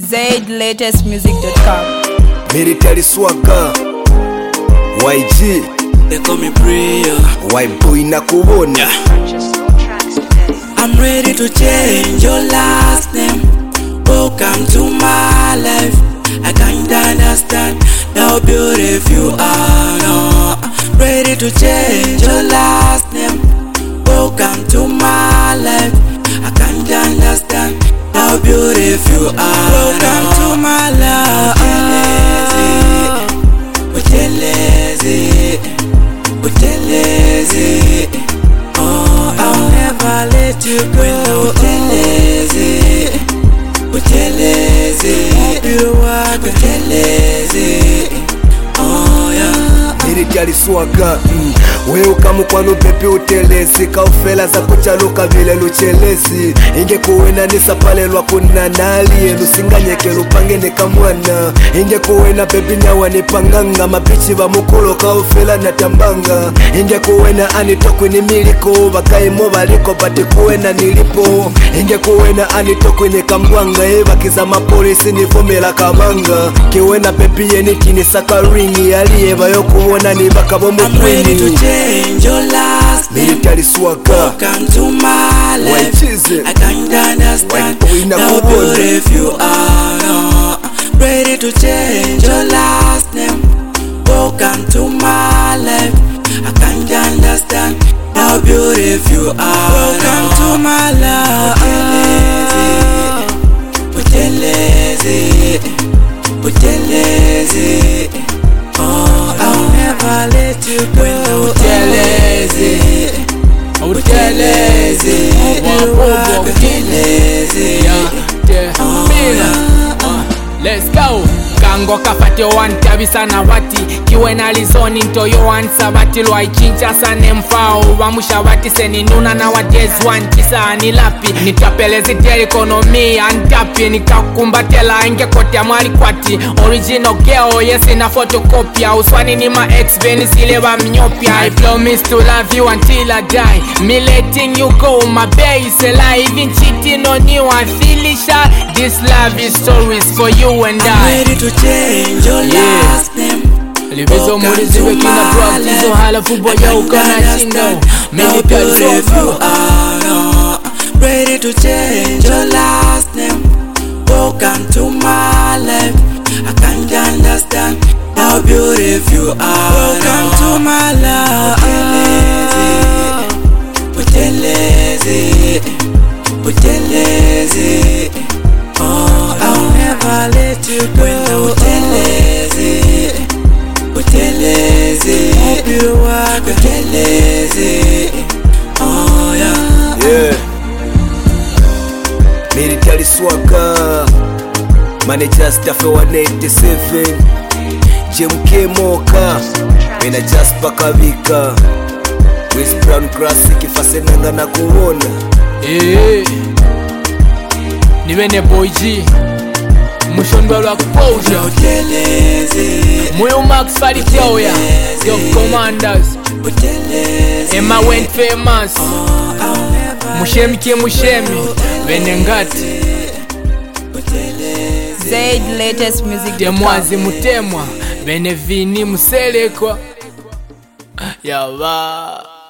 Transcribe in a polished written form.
ZLatestmusic.com. Military swagger YG, they call me prayer. White boy na kuona. I'm ready to change your last name. Welcome to my life. I can't understand how beautiful you are. No. Ready to change your last name. Welcome to my life. I can't understand how beautiful you are. Welcome to my life. Oh, I'll never let you go. Oh yeah. Military swagger wewe kama kwano pepe utelezi kaufela za kuchaluka vile luchelezi inge kuwena nisa pale lwa kuna nali lusinganyeke lupange ne kamwana inge kuwena pepe nyawa ni panganga mapichi ba mukolo kaufela na tambanga inge kuwena anitokwe ni miliko bakaimo baliko bati kuwena nilipo inge kuwena anitokwe ni kambwanga eva kiza mapolisi ni fomela kamanga kiwena pepe yeni kini saka ringi alieva yokuwona ni bakabo I'm ready to change your last name. Military swagger. Welcome to my life. I can't understand how beautiful you are. Ready to change your last name. Welcome to my life. I can't understand how beautiful you are. Welcome to my life. Oh, I'll never let you go. Let's go. Kango kafate wantabi sana wati kiwe na lizoni ntoyo wansabati lwa ichincha sana mfao wamusha wati seni nuna na wadezi wanchisa nilapi nitapelezi tel ekonomi antapi nikakumbatela inge kote ya mwali kwati original girl yesi na photocopia uswani ni ma ex beni sile wa mnyopia I promise to love you until I die me letting you go my base alive even cheating on you I feel it shy. This love is stories for you and I to change your last name. Livizo mulizi wekina drug tizo hala fubo ya ukana chindo Military swagger. Ready to change your last name. Welcome to my life. I can't understand how beautiful you are. Welcome to my life. Oh, I'll never let you go. Oh yeah. Yeah. Military swagger. Manager staff 187. JMK Moka. Mena Jasper Kavika. West Brown Classic fasenanga na kuona. Niwene Boy G Mushondwa lwa kupoja Moyo Max Falitao ya Yo Commanders Emma went famous Mushemi kie mushemi Venengati ZLatestmusic.com. Temwazi mutemwa Venevini muselekwa Yaba